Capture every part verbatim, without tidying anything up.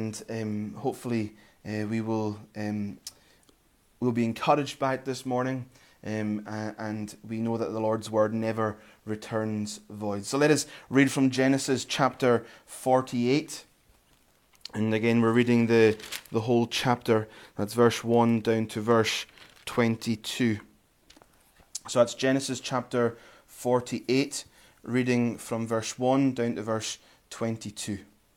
and um, hopefully uh, we will um, we'll be encouraged by it this morning, um, and we know that the Lord's word never returns void. So let us read from Genesis chapter forty-eight. And again, we're reading the, the whole chapter. That's verse one down to verse twenty-two. So that's Genesis chapter forty-eight, reading from verse one down to verse twenty-two.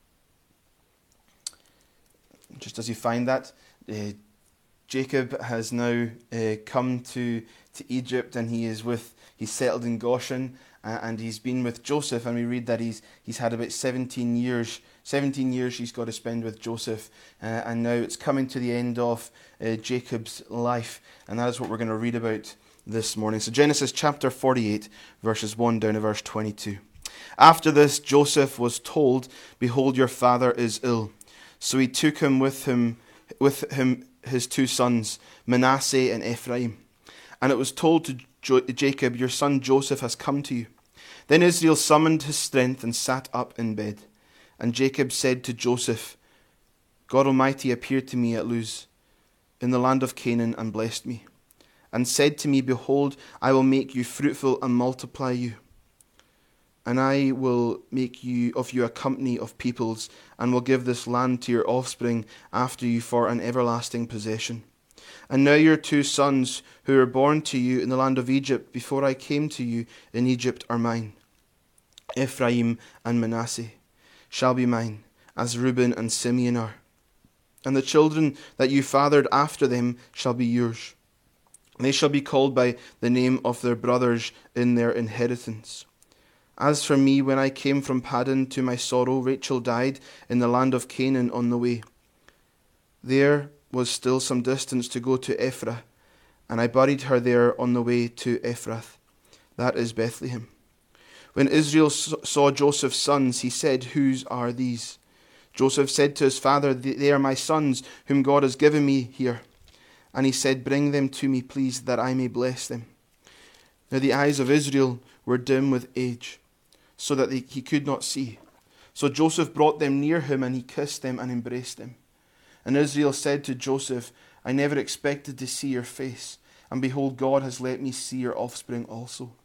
Just as you find that, uh, Jacob has now uh, come to, to Egypt, and he is with he's settled in Goshen, uh, and he's been with Joseph, and we read that he's he's had about seventeen years. seventeen years he's got to spend with Joseph, uh, and now it's coming to the end of uh, Jacob's life, and that is what we're going to read about this morning. So Genesis chapter forty-eight, verses one down to verse twenty-two. After this, Joseph was told, "Behold, your father is ill." So he took him with him, with him his two sons, Manasseh and Ephraim. And it was told to jo- Jacob, "Your son Joseph has come to you." Then Israel summoned his strength and sat up in bed. And Jacob said to Joseph, "God Almighty appeared to me at Luz, in the land of Canaan, and blessed me, and said to me, Behold, I will make you fruitful and multiply you. And I will make you of you a company of peoples, and will give this land to your offspring after you for an everlasting possession. And now your two sons, who were born to you in the land of Egypt before I came to you in Egypt, are mine. Ephraim and Manasseh shall be mine, as Reuben and Simeon are. And the children that you fathered after them shall be yours. They shall be called by the name of their brothers in their inheritance. As for me, when I came from Paddan to my sorrow, Rachel died in the land of Canaan on the way. There was still some distance to go to Ephrath, and I buried her there on the way to Ephrath, that is Bethlehem. When Israel saw Joseph's sons, he said, Whose are these? Joseph said to his father, They are my sons, whom God has given me here. And he said, Bring them to me, please, that I may bless them. Now the eyes of Israel were dim with age, so that they, he could not see. So Joseph brought them near him, and he kissed them and embraced them. And Israel said to Joseph, I never expected to see your face, and behold, God has let me see your offspring also.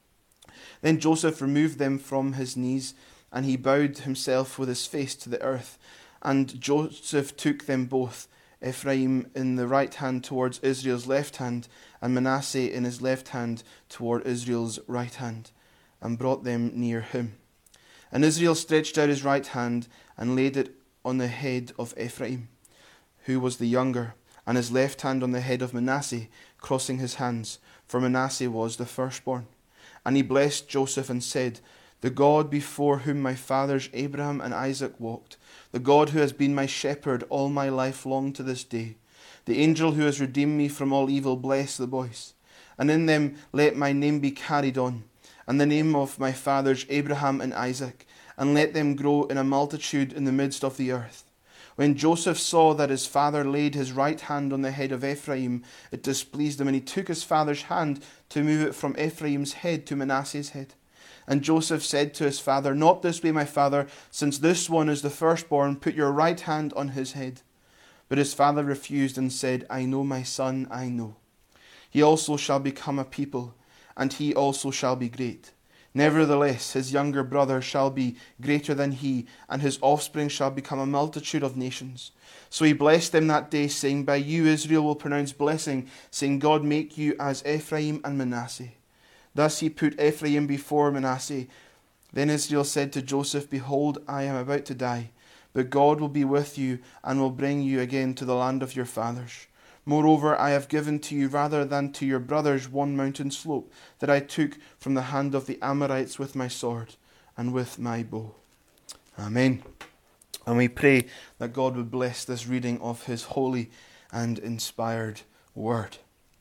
Then Joseph removed them from his knees, and he bowed himself with his face to the earth. And Joseph took them both, Ephraim in the right hand towards Israel's left hand, and Manasseh in his left hand toward Israel's right hand, and brought them near him. And Israel stretched out his right hand and laid it on the head of Ephraim, who was the younger, and his left hand on the head of Manasseh, crossing his hands, for Manasseh was the firstborn. And he blessed Joseph and said, The God before whom my fathers Abraham and Isaac walked, the God who has been my shepherd all my life long to this day, the angel who has redeemed me from all evil, bless the boys. And in them let my name be carried on, and the name of my fathers Abraham and Isaac, and let them grow in a multitude in the midst of the earth. When Joseph saw that his father laid his right hand on the head of Ephraim, it displeased him, and he took his father's hand to move it from Ephraim's head to Manasseh's head. And Joseph said to his father, Not this way, my father, since this one is the firstborn, put your right hand on his head. But his father refused and said, I know, my son, I know. He also shall become a people, and he also shall be great. Nevertheless, his younger brother shall be greater than he, and his offspring shall become a multitude of nations. So he blessed them that day, saying, By you Israel will pronounce blessing, saying, God make you as Ephraim and Manasseh. Thus he put Ephraim before Manasseh. Then Israel said to Joseph, Behold, I am about to die, but God will be with you, and will bring you again to the land of your fathers. Moreover, I have given to you rather than to your brothers one mountain slope that I took from the hand of the Amorites with my sword and with my bow. Amen. And we pray that God would bless this reading of his holy and inspired word.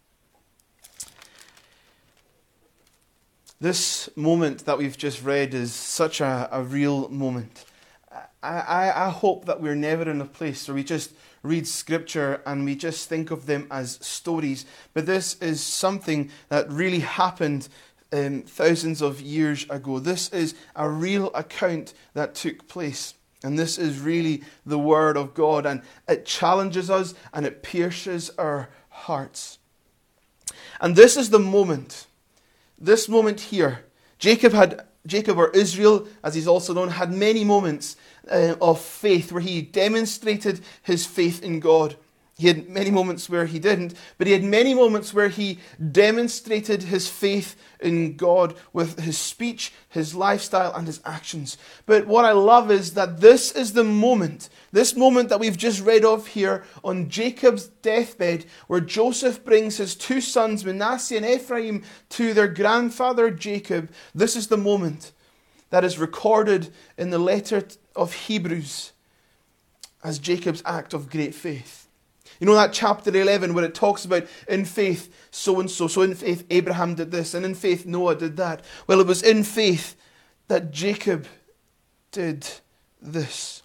This moment that we've just read is such a, a real moment. I, I, I hope that we're never in a place where we just read scripture and we just think of them as stories. But this is something that really happened um, thousands of years ago. This is a real account that took place. And this is really the Word of God, and it challenges us and it pierces our hearts. And this is the moment, this moment here. Jacob had, Jacob or Israel, as he's also known, had many moments uh, of faith where he demonstrated his faith in God. He had many moments where he didn't, but he had many moments where he demonstrated his faith in God with his speech, his lifestyle, and his actions. But what I love is that this is the moment, this moment that we've just read of here on Jacob's deathbed, where Joseph brings his two sons, Manasseh and Ephraim, to their grandfather Jacob. This is the moment that is recorded in the letter of Hebrews as Jacob's act of great faith. You know that chapter eleven where it talks about in faith so-and-so. So in faith Abraham did this, and in faith Noah did that. Well, it was in faith that Jacob did this.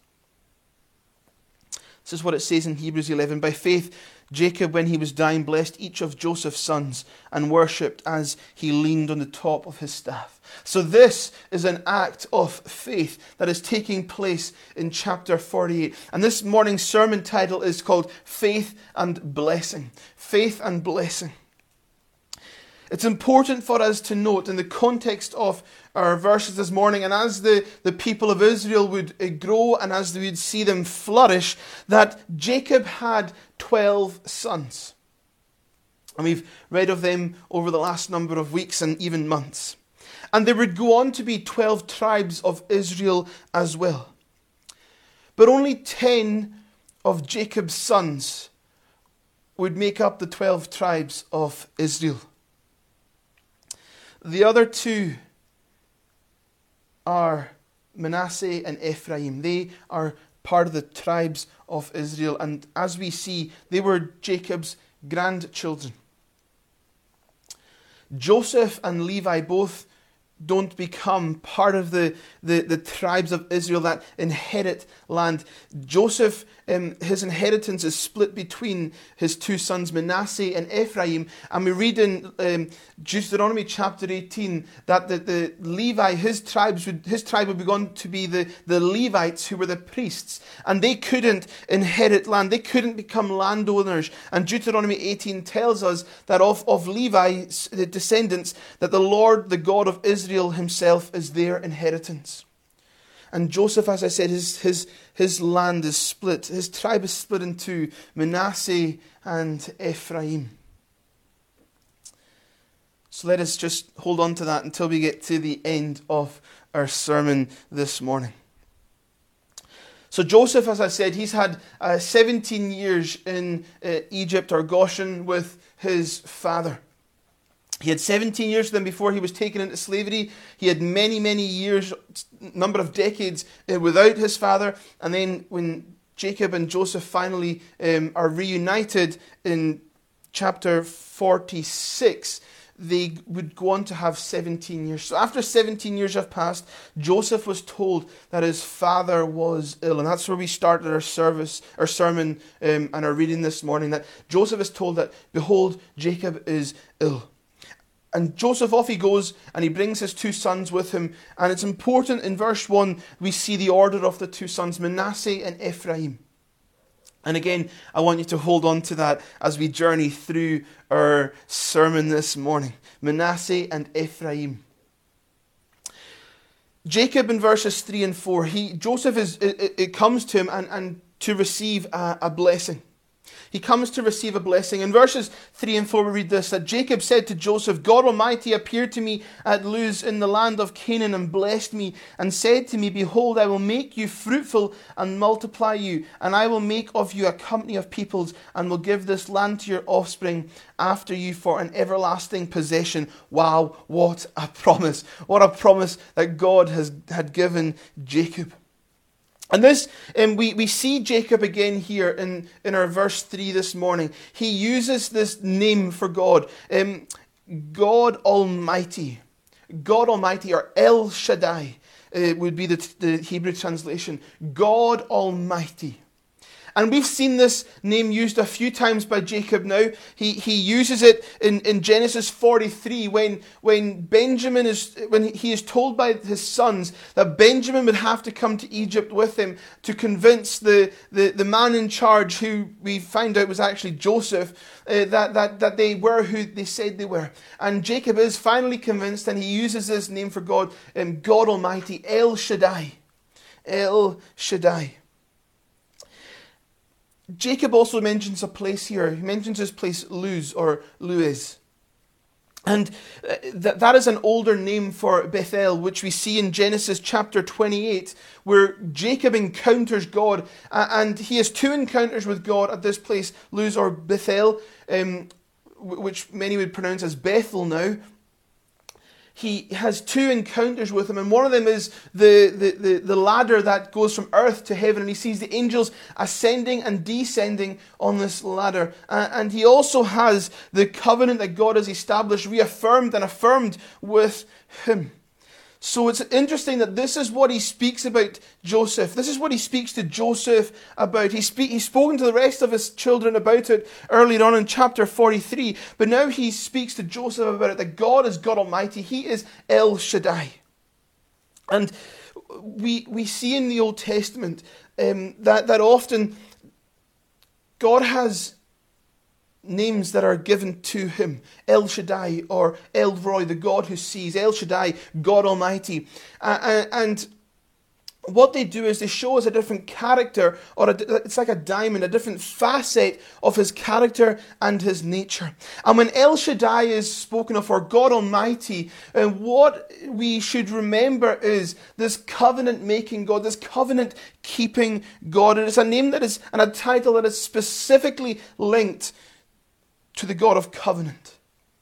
This is what it says in Hebrews eleven. By faith Jacob, when he was dying, blessed each of Joseph's sons and worshipped as he leaned on the top of his staff. So this is an act of faith that is taking place in chapter forty-eight. And this morning's sermon title is called Faith and Blessing. Faith and Blessing. It's important for us to note in the context of our verses this morning, and as the, the people of Israel would grow and as we would see them flourish, that Jacob had twelve sons. And we've read of them over the last number of weeks and even months. And there would go on to be twelve tribes of Israel as well. But only ten of Jacob's sons would make up the twelve tribes of Israel. The other two are Manasseh and Ephraim. They are part of the tribes of Israel. And as we see, they were Jacob's grandchildren. Joseph and Levi both don't become part of the, the, the tribes of Israel that inherit land. Joseph, um, his inheritance is split between his two sons, Manasseh and Ephraim. And we read in um, Deuteronomy chapter eighteen that the, the Levi, his tribes would, his tribe would be going to be the, the Levites, who were the priests. And they couldn't inherit land. They couldn't become landowners. And Deuteronomy eighteen tells us that of, of Levi's descendants, that the Lord, the God of Israel, himself is their inheritance. And Joseph, as I said, his, his, his land is split. His tribe is split in two, Manasseh and Ephraim. So let us just hold on to that until we get to the end of our sermon this morning. So Joseph, as I said, he's had uh, seventeen years in uh, Egypt or Goshen with his father. He had seventeen years then before he was taken into slavery. He had many, many years, number of decades uh, without his father. And then when Jacob and Joseph finally um, are reunited in chapter forty-six, they would go on to have seventeen years. So after seventeen years have passed, Joseph was told that his father was ill. And that's where we started our service, our sermon um, and our reading this morning, that Joseph is told that, behold, Jacob is ill. And Joseph, off he goes, and he brings his two sons with him. And it's important, in verse one, we see the order of the two sons, Manasseh and Ephraim. And again, I want you to hold on to that as we journey through our sermon this morning. Manasseh and Ephraim. Jacob in verses three and four, he Joseph is it, it comes to him and, and to receive a, a blessing. He comes to receive a blessing. In verses three and four we read this, that Jacob said to Joseph, God Almighty appeared to me at Luz in the land of Canaan and blessed me and said to me, behold, I will make you fruitful and multiply you, and I will make of you a company of peoples and will give this land to your offspring after you for an everlasting possession. Wow, what a promise. What a promise that God has had given Jacob. And this, um, we, we see Jacob again here in, in our verse three this morning. He uses this name for God. Um, God Almighty. God Almighty, or El Shaddai, uh, would be the, the Hebrew translation. God Almighty. And we've seen this name used a few times by Jacob now. He he uses it in, in Genesis forty-three when, when Benjamin is when he is told by his sons that Benjamin would have to come to Egypt with him to convince the, the, the man in charge, who we find out was actually Joseph, uh, that, that, that they were who they said they were. And Jacob is finally convinced, and he uses this name for God, um, God Almighty, El Shaddai. El Shaddai. Jacob also mentions a place here. He mentions this place Luz or Luz. And uh, th- that is an older name for Bethel, which we see in Genesis chapter twenty-eight, where Jacob encounters God. Uh, and he has two encounters with God at this place, Luz or Bethel, um, w- which many would pronounce as Bethel now. He has two encounters with him, and one of them is the, the, the, the ladder that goes from earth to heaven, and he sees the angels ascending and descending on this ladder. Uh, and he also has the covenant that God has established, reaffirmed and affirmed with him. So it's interesting that this is what he speaks about Joseph. This is what he speaks to Joseph about. He speak, he's spoken to the rest of his children about it earlier on in chapter forty-three. But now he speaks to Joseph about it, that God is God Almighty. He is El Shaddai. And we we see in the Old Testament um, that, that often God has names that are given to him. El Shaddai or El Roi, the God who sees. El Shaddai, God Almighty. Uh, and what they do is they show us a different character, or a, it's like a diamond, a different facet of his character and his nature. And when El Shaddai is spoken of, or God Almighty, uh, what we should remember is this covenant-making God, this covenant-keeping God. It is a name that is, and a title that is specifically linked to the God of covenant.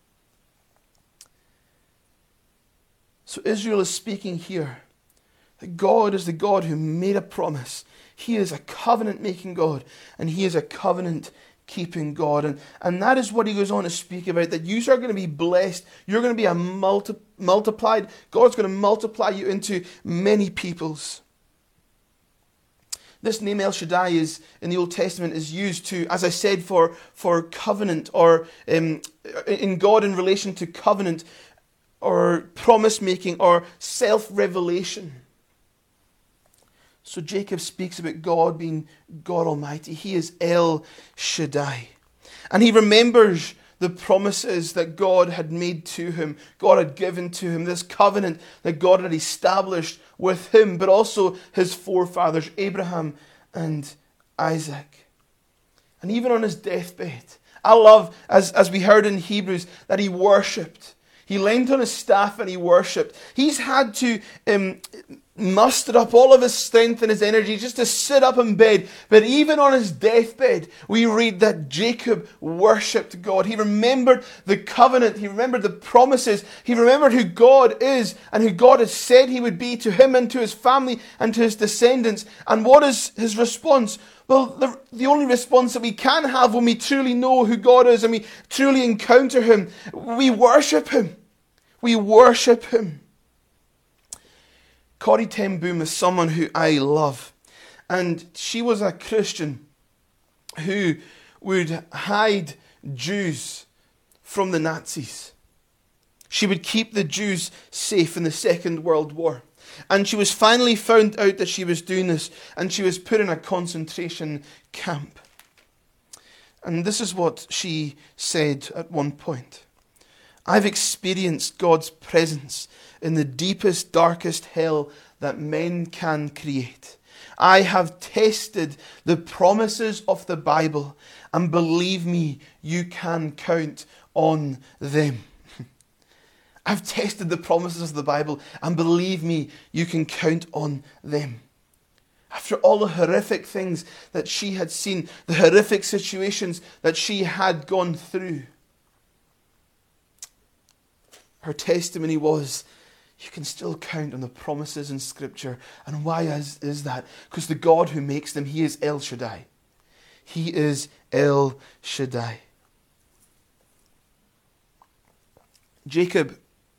So Israel is speaking here that God is the God who made a promise. He is a covenant-making God, and he is a covenant-keeping God. And, and that is what he goes on to speak about, that you are going to be blessed. You're going to be a multi, multiplied. God's going to multiply you into many peoples. This name El Shaddai is in the Old Testament is used to, as I said, for, for covenant, or um, in God in relation to covenant, or promise making, or self-revelation. So Jacob speaks about God being God Almighty. He is El Shaddai. And he remembers the promises that God had made to him, God had given to him, this covenant that God had established with him, but also his forefathers, Abraham and Isaac. And even on his deathbed, I love, as, as we heard in Hebrews, that he worshipped. He leaned on his staff and he worshipped. He's had to um, muster up all of his strength and his energy just to sit up in bed. But even on his deathbed, we read that Jacob worshipped God. He remembered the covenant. He remembered the promises. He remembered who God is and who God had said he would be to him and to his family and to his descendants. And what is his response? Well, the, the only response that we can have when we truly know who God is and we truly encounter him, we worship him. We worship him. Corrie ten Boom is someone who I love. And she was a Christian who would hide Jews from the Nazis. She would keep the Jews safe in the Second World War. And she was finally found out that she was doing this, and she was put in a concentration camp. And this is what she said at one point. I've experienced God's presence in the deepest, darkest hell that men can create. I have tested the promises of the Bible, and believe me, you can count on them. I've tested the promises of the Bible, and believe me, you can count on them. After all the horrific things that she had seen, the horrific situations that she had gone through, her testimony was, you can still count on the promises in Scripture. And why is, is that? Because the God who makes them, he is El Shaddai. He is El Shaddai. Jacob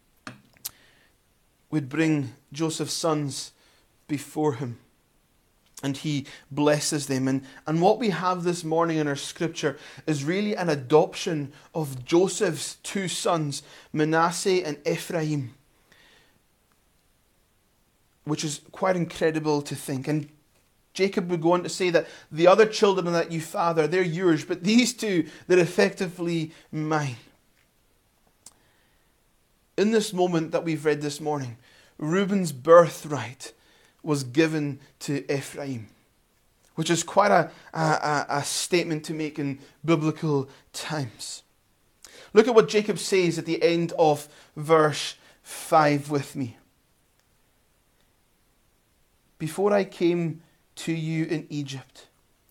would bring Joseph's sons before him. And he blesses them. And, and what we have this morning in our scripture is really an adoption of Joseph's two sons, Manasseh and Ephraim, which is quite incredible to think. And Jacob would go on to say that the other children that you father, they're yours, but these two, they're effectively mine. In this moment that we've read this morning, Reuben's birthright was given to Ephraim, which is quite a, a, a statement to make in biblical times. Look at what Jacob says at the end of verse five with me. Before I came to you in Egypt.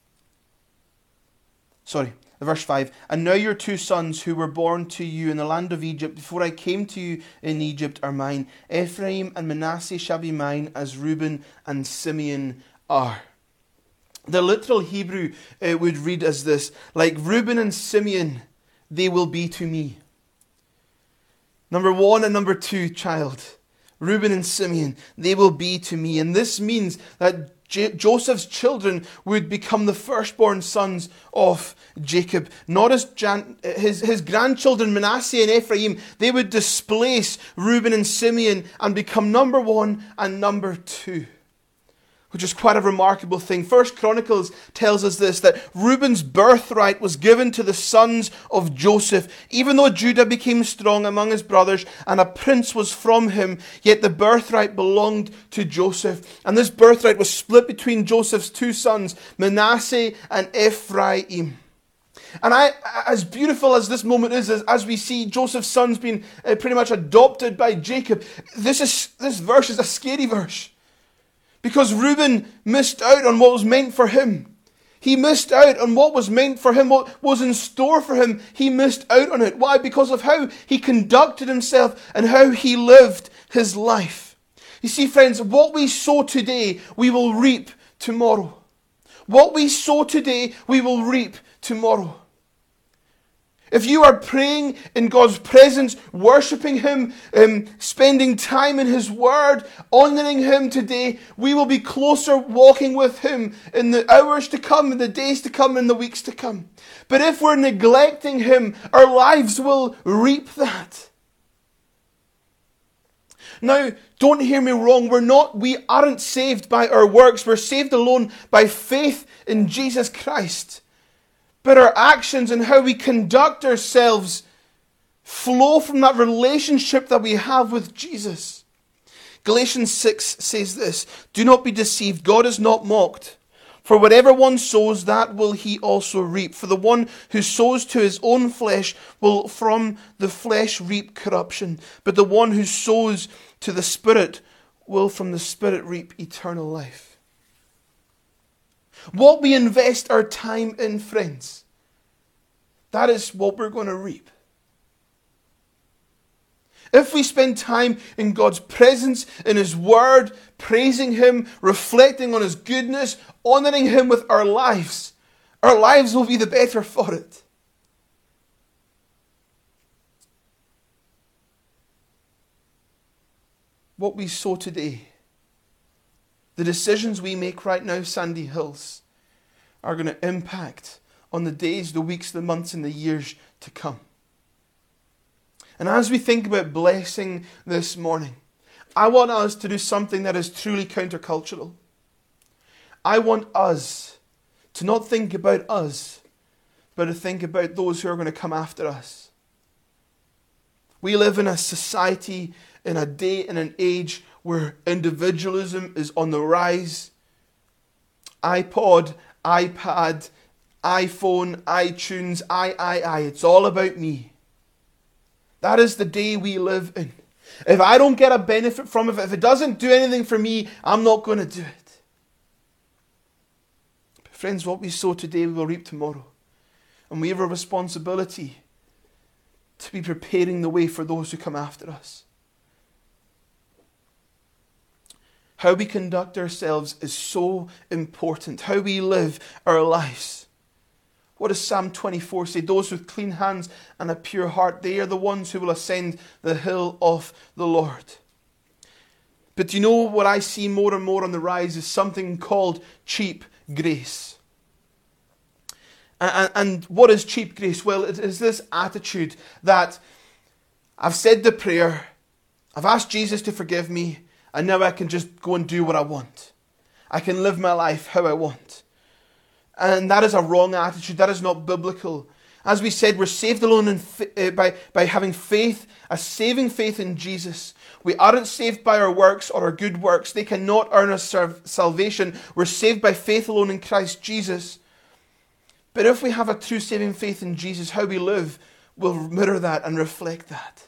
Sorry, verse five. And now your two sons who were born to you in the land of Egypt, before I came to you in Egypt, are mine. Ephraim and Manasseh shall be mine, as Reuben and Simeon are. The literal Hebrew uh, would read as this: like Reuben and Simeon, they will be to me. Number one and number two child, Reuben and Simeon, they will be to me. And this means that J- Joseph's children would become the firstborn sons of Jacob. Not as Jan- his, his grandchildren, Manasseh and Ephraim, they would displace Reuben and Simeon and become number one and number two, which is quite a remarkable thing. First Chronicles tells us this, that Reuben's birthright was given to the sons of Joseph. Even though Judah became strong among his brothers and a prince was from him, yet the birthright belonged to Joseph. And this birthright was split between Joseph's two sons, Manasseh and Ephraim. And I, as beautiful as this moment is, as, as we see Joseph's sons being uh, pretty much adopted by Jacob, this is this verse is a scary verse. Because Reuben missed out on what was meant for him. He missed out on what was meant for him, what was in store for him. He missed out on it. Why? Because of how he conducted himself and how he lived his life. You see, friends, what we sow today, we will reap tomorrow. What we sow today, we will reap tomorrow. If you are praying in God's presence, worshipping Him, um, spending time in His Word, honouring Him today, we will be closer walking with Him in the hours to come, in the days to come, in the weeks to come. But if we're neglecting Him, our lives will reap that. Now, don't hear me wrong. We're not, we aren't saved by our works. We're saved alone by faith in Jesus Christ. But our actions and how we conduct ourselves flow from that relationship that we have with Jesus. Galatians six says this: do not be deceived, God is not mocked. For whatever one sows, that will he also reap. For the one who sows to his own flesh will from the flesh reap corruption. But the one who sows to the Spirit will from the Spirit reap eternal life. What we invest our time in, friends, that is what we're going to reap. If we spend time in God's presence, in His Word, praising Him, reflecting on His goodness, honouring Him with our lives, our lives will be the better for it. What we sow today, the decisions we make right now, Sandy Hills, are going to impact on the days, the weeks, the months, and the years to come. And as we think about blessing this morning, I want us to do something that is truly countercultural. I want us to not think about us, but to think about those who are going to come after us. We live in a society, in a day, in an age where individualism is on the rise. iPod, iPad, iPhone, iTunes, I, I, I. It's all about me. That is the day we live in. If I don't get a benefit from it, if it doesn't do anything for me, I'm not going to do it. But friends, what we sow today, we will reap tomorrow. And we have a responsibility to be preparing the way for those who come after us. How we conduct ourselves is so important. How we live our lives. What does Psalm twenty-four say? Those with clean hands and a pure heart, they are the ones who will ascend the hill of the Lord. But do you know what I see more and more on the rise is something called cheap grace. And, and what is cheap grace? Well, it is this attitude that I've said the prayer, I've asked Jesus to forgive me, and now I can just go and do what I want. I can live my life how I want. And that is a wrong attitude. That is not biblical. As we said, we're saved alone in, uh, by, by having faith, a saving faith in Jesus. We aren't saved by our works or our good works. They cannot earn us salvation. We're saved by faith alone in Christ Jesus. But if we have a true saving faith in Jesus, how we live will mirror that and reflect that.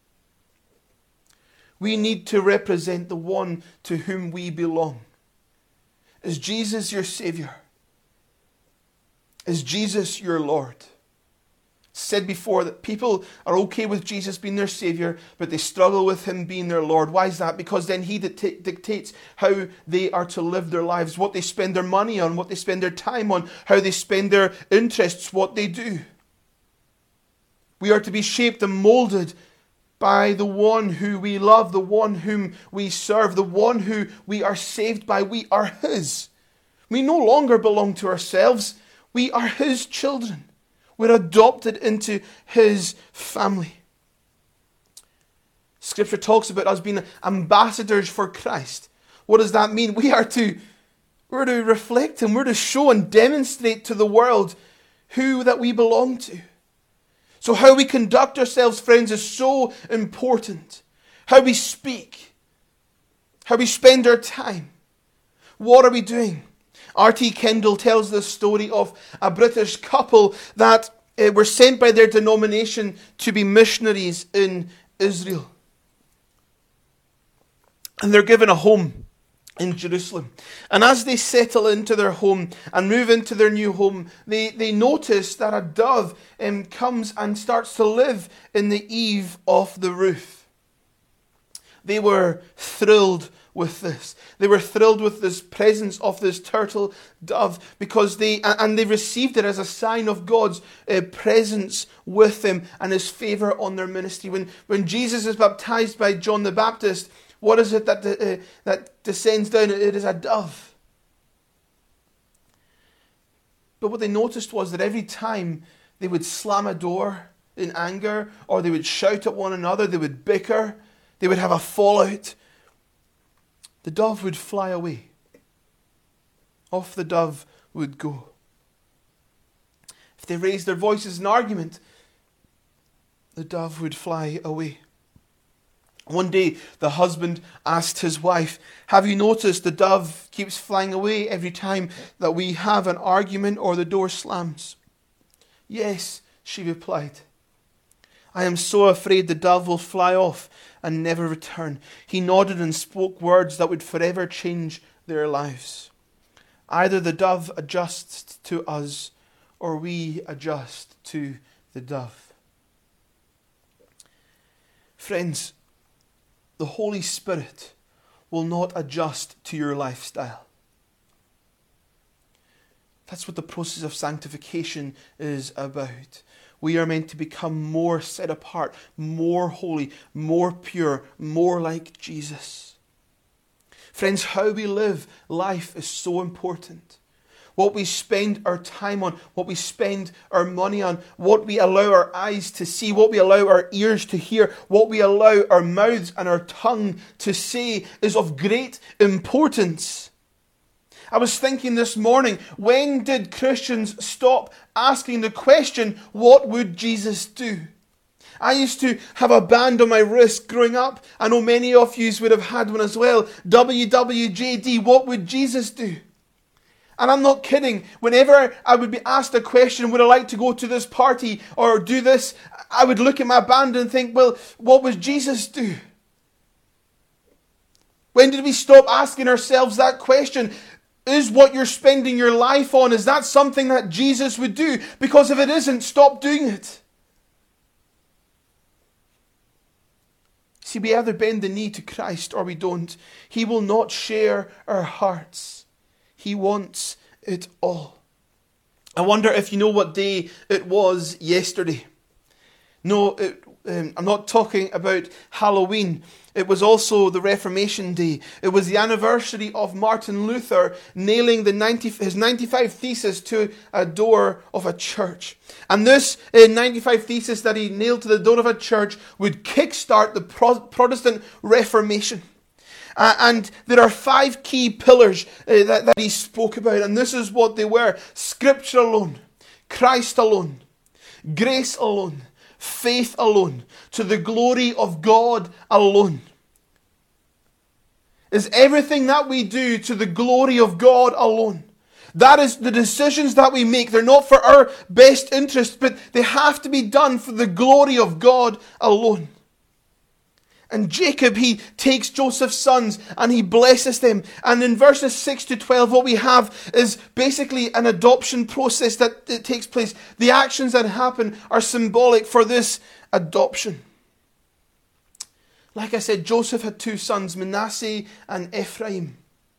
We need to represent the one to whom we belong. Is Jesus your Savior? Is Jesus your Lord? Said before that people are okay with Jesus being their Savior, but they struggle with Him being their Lord. Why is that? Because then He dicta- dictates how they are to live their lives, what they spend their money on, what they spend their time on, how they spend their interests, what they do. We are to be shaped and molded by the one who we love, the one whom we serve, the one who we are saved by. We are His. We no longer belong to ourselves. We are His children. We're adopted into His family. Scripture talks about us being ambassadors for Christ. What does that mean? We are to, we're to reflect Him. We're to show and demonstrate to the world who that we belong to. So how we conduct ourselves, friends, is so important. How we speak. How we spend our time. What are we doing? R T Kendall tells the story of a British couple that uh, were sent by their denomination to be missionaries in Israel. And they're given a home in Jerusalem. And as they settle into their home and move into their new home, they, they notice that a dove um, comes and starts to live in the eave of the roof. They were thrilled with this. They were thrilled with this presence of this turtle dove because they, and they received it as a sign of God's uh, presence with them and His favor on their ministry. When, when Jesus is baptized by John the Baptist, what is it that, uh, that descends down? It is a dove. But what they noticed was that every time they would slam a door in anger, or they would shout at one another, they would bicker, they would have a fallout, the dove would fly away. Off the dove would go. If they raised their voices in argument, the dove would fly away. One day, the husband asked his wife, "Have you noticed the dove keeps flying away every time that we have an argument or the door slams?" "Yes," she replied. "I am so afraid the dove will fly off and never return." He nodded and spoke words that would forever change their lives. Either the dove adjusts to us, or we adjust to the dove. Friends, the Holy Spirit will not adjust to your lifestyle. That's what the process of sanctification is about. We are meant to become more set apart, more holy, more pure, more like Jesus. Friends, how we live life is so important. What we spend our time on, what we spend our money on, what we allow our eyes to see, what we allow our ears to hear, what we allow our mouths and our tongue to say is of great importance. I was thinking this morning, when did Christians stop asking the question, what would Jesus do? I used to have a band on my wrist growing up. I know many of you would have had one as well. W W J D, what would Jesus do? And I'm not kidding. Whenever I would be asked a question, would I like to go to this party or do this? I would look at my band and think, well, what would Jesus do? When did we stop asking ourselves that question? Is what you're spending your life on, is that something that Jesus would do? Because if it isn't, stop doing it. See, we either bend the knee to Christ or we don't. He will not share our hearts. He wants it all. I wonder if you know what day it was yesterday. No, it, um, I'm not talking about Halloween. It was also the Reformation Day. It was the anniversary of Martin Luther nailing the ninety, his ninety-five Theses to a door of a church. And this uh, ninety-five Theses that he nailed to the door of a church would kickstart the Pro- Protestant Reformation. Uh, and there are five key pillars uh, that, that he spoke about. And this is what they were. Scripture alone, Christ alone, grace alone, faith alone, to the glory of God alone. Is everything that we do to the glory of God alone. That is the decisions that we make. They're not for our best interest, but they have to be done for the glory of God alone. And Jacob, he takes Joseph's sons and he blesses them. And in verses six to twelve, what we have is basically an adoption process that, that takes place. The actions that happen are symbolic for this adoption. Like I said, Joseph had two sons, Manasseh and Ephraim.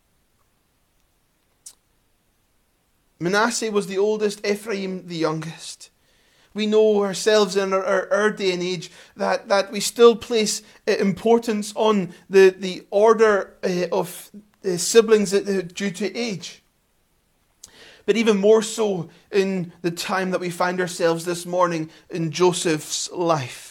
Manasseh was the oldest, Ephraim the youngest. We know ourselves in our, our, our day and age that, that we still place importance on the, the order uh, of uh, siblings due to age. But even more so in the time that we find ourselves this morning in Joseph's life.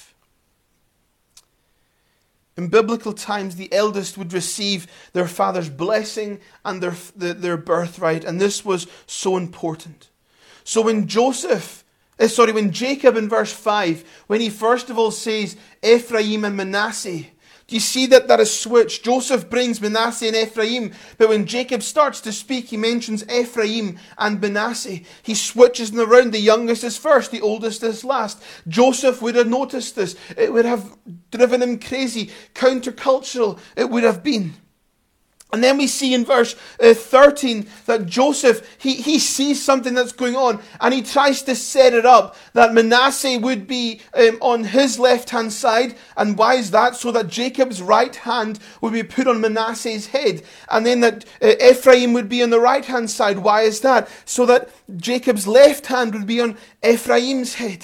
In biblical times, the eldest would receive their father's blessing and their, their, their birthright. And this was so important. So when Joseph... Sorry, when Jacob in verse five, when he first of all says Ephraim and Manasseh, do you see that that is switched? Joseph brings Manasseh and Ephraim, but when Jacob starts to speak, he mentions Ephraim and Manasseh. He switches them around. The youngest is first, the oldest is last. Joseph would have noticed this. It would have driven him crazy, countercultural it would have been. And then we see in verse uh, thirteen that Joseph, he, he sees something that's going on and he tries to set it up that Manasseh would be um, on his left-hand side. And why is that? So that Jacob's right hand would be put on Manasseh's head. And then that uh, Ephraim would be on the right-hand side. Why is that? So that Jacob's left hand would be on Ephraim's head.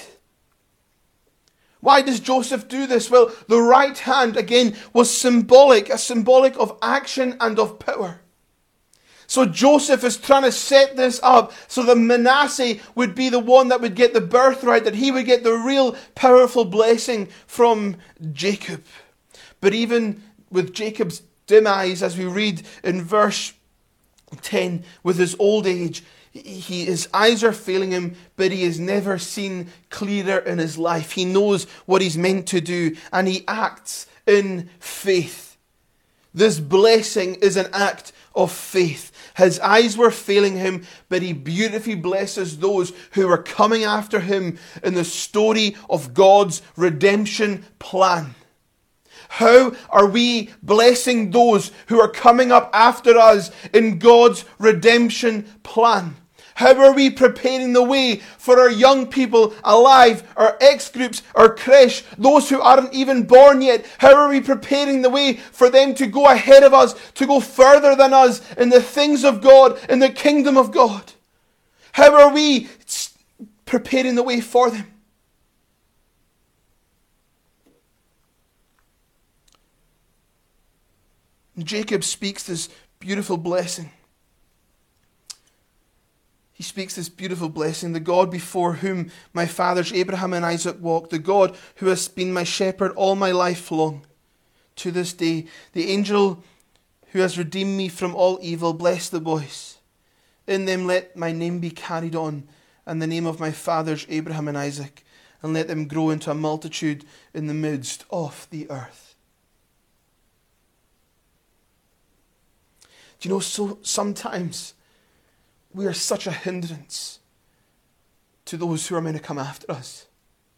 Why does Joseph do this? Well, the right hand, again, was symbolic, a symbolic of action and of power. So Joseph is trying to set this up so that Manasseh would be the one that would get the birthright, that he would get the real powerful blessing from Jacob. But even with Jacob's dim eyes, as we read in verse ten, with his old age, He, his eyes are failing him, but he has never seen clearer in his life. He knows what he's meant to do, and he acts in faith. This blessing is an act of faith. His eyes were failing him, but he beautifully blesses those who are coming after him in the story of God's redemption plan. How are we blessing those who are coming up after us in God's redemption plan? How are we preparing the way for our young people alive, our X-groups, our creche, those who aren't even born yet? How are we preparing the way for them to go ahead of us, to go further than us in the things of God, in the kingdom of God? How are we preparing the way for them? Jacob speaks this beautiful blessing. He speaks this beautiful blessing. The God before whom my fathers Abraham and Isaac walked, the God who has been my shepherd all my life long, to this day, the angel who has redeemed me from all evil, bless the boys. In them let my name be carried on, and the name of my fathers Abraham and Isaac, and let them grow into a multitude in the midst of the earth. Do you know, so sometimes we are such a hindrance to those who are meant to come after us.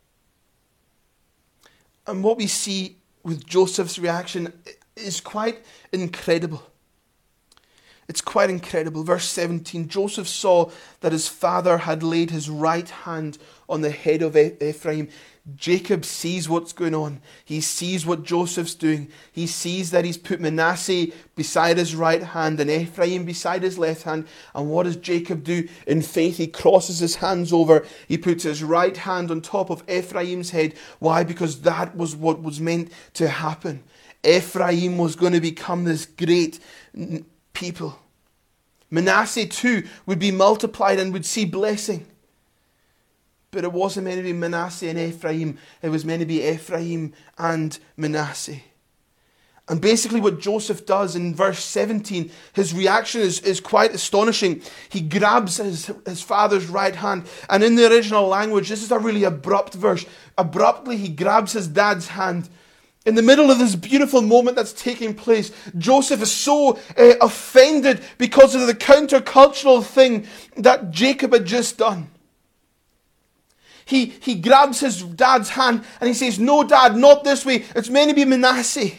And what we see with Joseph's reaction is quite incredible. It's quite incredible. Verse seventeen, Joseph saw that his father had laid his right hand on the head of Ephraim. Jacob sees what's going on. He sees what Joseph's doing. He sees that he's put Manasseh beside his right hand and Ephraim beside his left hand. And what does Jacob do? In faith, he crosses his hands over. He puts his right hand on top of Ephraim's head. Why? Because that was what was meant to happen. Ephraim was going to become this great people. Manasseh too would be multiplied and would see blessing. But it wasn't meant to be Manasseh and Ephraim. It was meant to be Ephraim and Manasseh. And basically what Joseph does in verse seventeen, his reaction is, is quite astonishing. He grabs his, his father's right hand. And in the original language, this is a really abrupt verse. Abruptly, he grabs his dad's hand. In the middle of this beautiful moment that's taking place, Joseph is so uh, offended because of the countercultural thing that Jacob had just done. He, he grabs his dad's hand and he says, "No, Dad, not this way. It's meant to be Manasseh."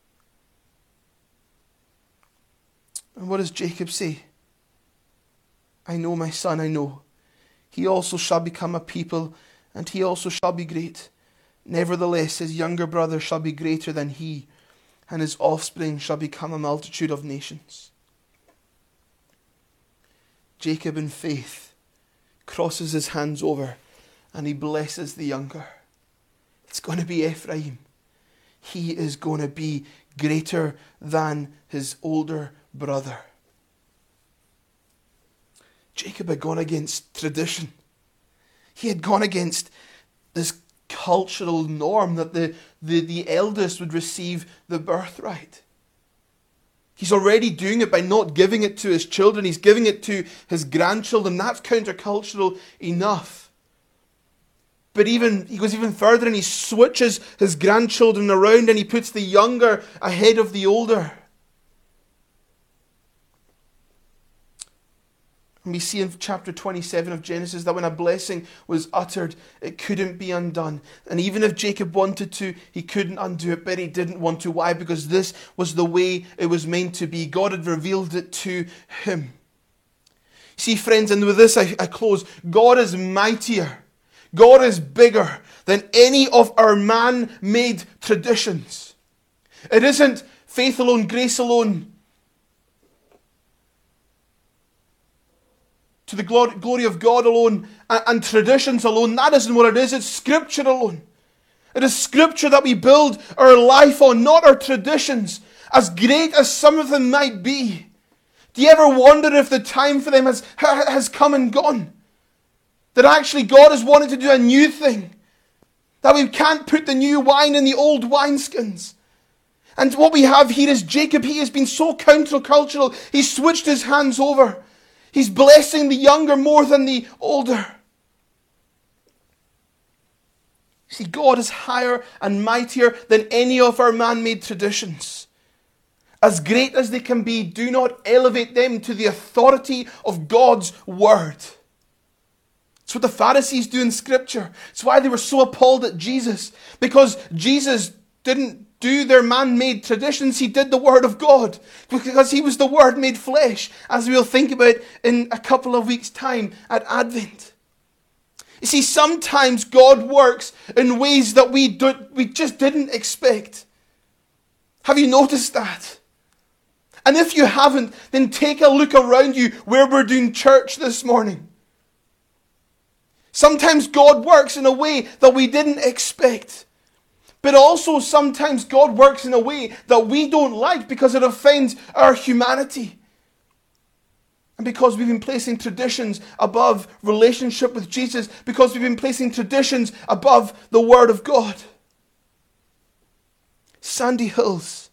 And what does Jacob say? "I know, my son, I know. He also shall become a people, and he also shall be great. Nevertheless, his younger brother shall be greater than he, and his offspring shall become a multitude of nations." Jacob, in faith, crosses his hands over and he blesses the younger. It's going to be Ephraim. He is going to be greater than his older brother. Jacob had gone against tradition. He had gone against this cultural norm that the, the, the eldest would receive the birthright. He's already doing it by not giving it to his children. He's giving it to his grandchildren. That's countercultural enough. But even he goes even further and he switches his grandchildren around and he puts the younger ahead of the older. And we see in chapter twenty-seven of Genesis that when a blessing was uttered, it couldn't be undone. And even if Jacob wanted to, he couldn't undo it, but he didn't want to. Why? Because this was the way it was meant to be. God had revealed it to him. See, friends, and with this I, I close. God is mightier. God is bigger than any of our man-made traditions. It isn't faith alone, grace alone, to the glory of God alone, and, and traditions alone. That isn't what it is. It's Scripture alone. It is Scripture that we build our life on, not our traditions, as great as some of them might be. Do you ever wonder if the time for them has, has come and gone? That actually God has wanted to do a new thing. That we can't put the new wine in the old wineskins. And what we have here is Jacob. He has been so countercultural. He's switched his hands over. He's blessing the younger more than the older. See, God is higher and mightier than any of our man-made traditions. As great as they can be, do not elevate them to the authority of God's word. It's what the Pharisees do in Scripture. It's why they were so appalled at Jesus. Because Jesus didn't do their man-made traditions. He did the Word of God. Because He was the Word made flesh. As we'll think about in a couple of weeks' time at Advent. You see, sometimes God works in ways that we, do, we just didn't expect. Have you noticed that? And if you haven't, then take a look around you where we're doing church this morning. Sometimes God works in a way that we didn't expect. But also sometimes God works in a way that we don't like because it offends our humanity. And because we've been placing traditions above relationship with Jesus. Because we've been placing traditions above the Word of God. Sandy Hills.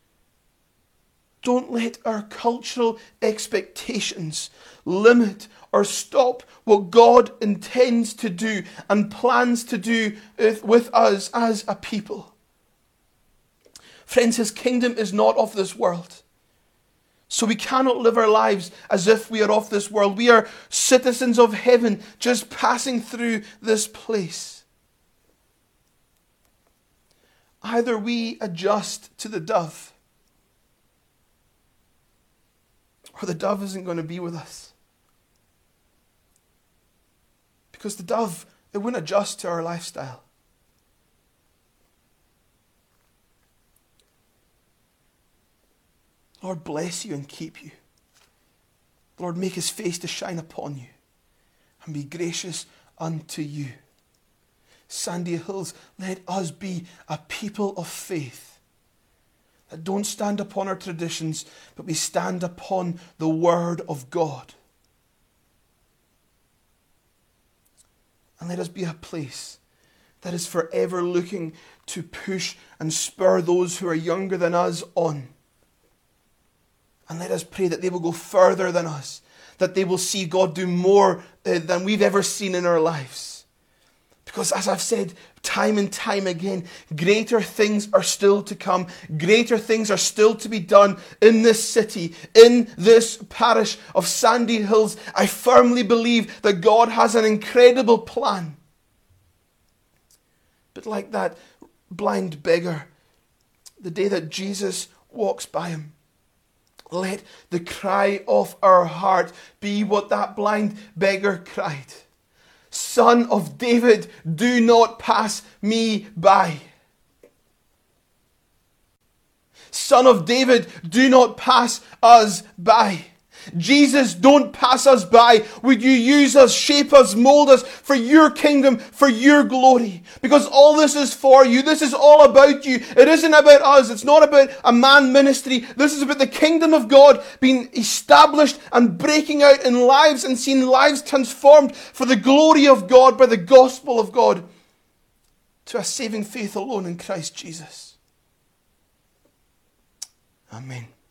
Don't let our cultural expectations limit or stop what God intends to do and plans to do with us as a people. Friends, His kingdom is not of this world. So we cannot live our lives as if we are of this world. We are citizens of heaven, just passing through this place. Either we adjust to the dove, or the dove isn't going to be with us. Because the dove, it wouldn't adjust to our lifestyle. Lord, bless you and keep you. Lord, make his face to shine upon you and be gracious unto you. Sandy Hills, let us be a people of faith that don't stand upon our traditions, but we stand upon the Word of God. And let us be a place that is forever looking to push and spur those who are younger than us on. And let us pray that they will go further than us, that they will see God do more uh, than we've ever seen in our lives. Because as I've said time and time again, greater things are still to come. Greater things are still to be done in this city, in this parish of Sandy Hills. I firmly believe that God has an incredible plan. But like that blind beggar, the day that Jesus walks by him, let the cry of our heart be what that blind beggar cried. Son of David, do not pass me by. Son of David, do not pass us by. Jesus, don't pass us by. Would you use us, shape us, mold us for your kingdom, for your glory? Because all this is for you. This is all about you. It isn't about us. It's not about a man ministry. This is about the kingdom of God being established and breaking out in lives and seeing lives transformed for the glory of God by the gospel of God to a saving faith alone in Christ Jesus. Amen.